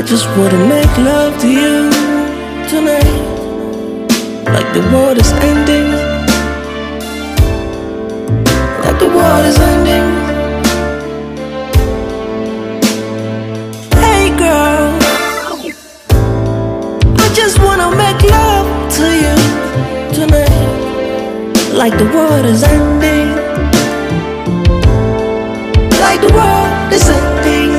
just wanna make love to you tonight, like the world is ending, like the world is ending. Hey girl, I just wanna make love to you tonight, like the world is ending, like the world is ending.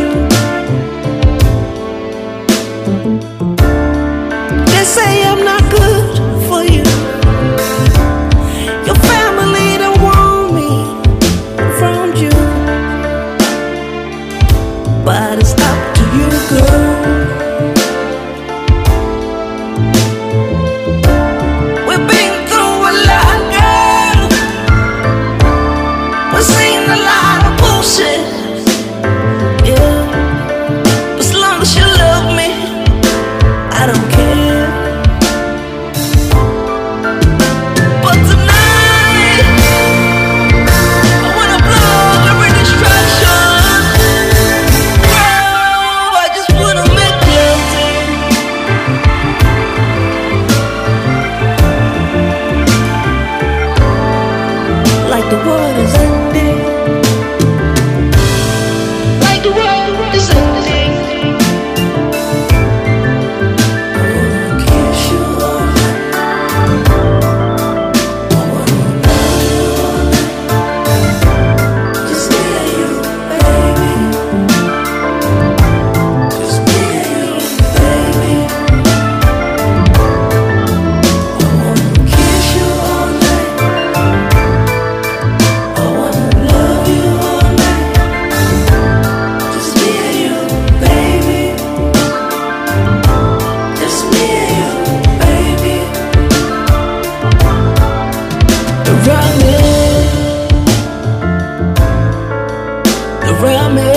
They say I'm not good for you. Your family don't want me around you, but it's up to you, girl. We've been through a lot, girl. We've seen a lot of bullshit, yeah. But as long as you love me, I don't care. But tonight, I wanna blow up every distraction. Girl, I just wanna make love to you, like the world is ending, like the world is ending. I wanna kiss you all night, I wanna love you all night. Just me and you, baby. Just me and you, baby. I wanna kiss you all night, I wanna love you all night. Just me and you, baby. Just me and you, baby. Around me, around me.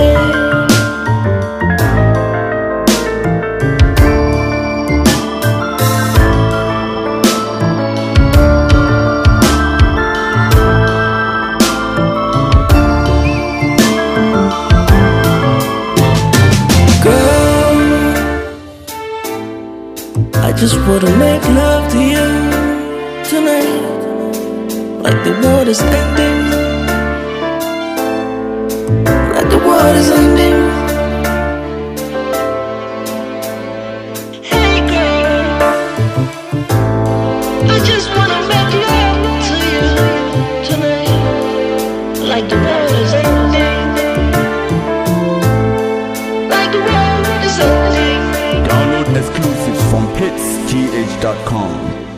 Girl, I just wanna make love to you tonight, like the world is ending, like the world is ending. Hey girl, I just wanna make love to you tonight, like the world is ending, like the world is ending. Download exclusives from hitsgh.com.